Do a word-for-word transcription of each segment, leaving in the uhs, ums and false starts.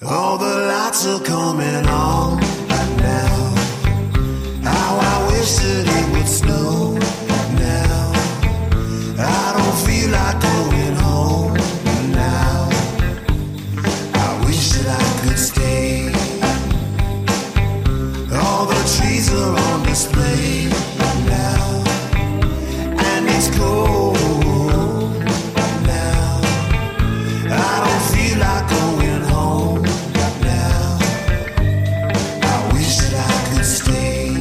All the lights are coming on now. How I wish that it would snow now. I don't feel like going home now. I wish that I could stay. All the trees are on display now. And it's cold now. I don't feel like going home now. I wish that I could stay.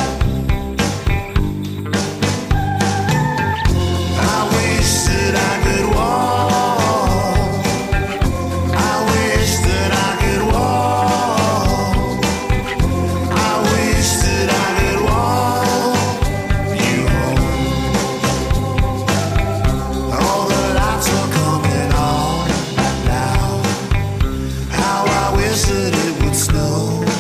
I wish that I could walk. I wish that I could walk. I wish that I could walk you home. All the lights are coming on now. How I wish that it would snow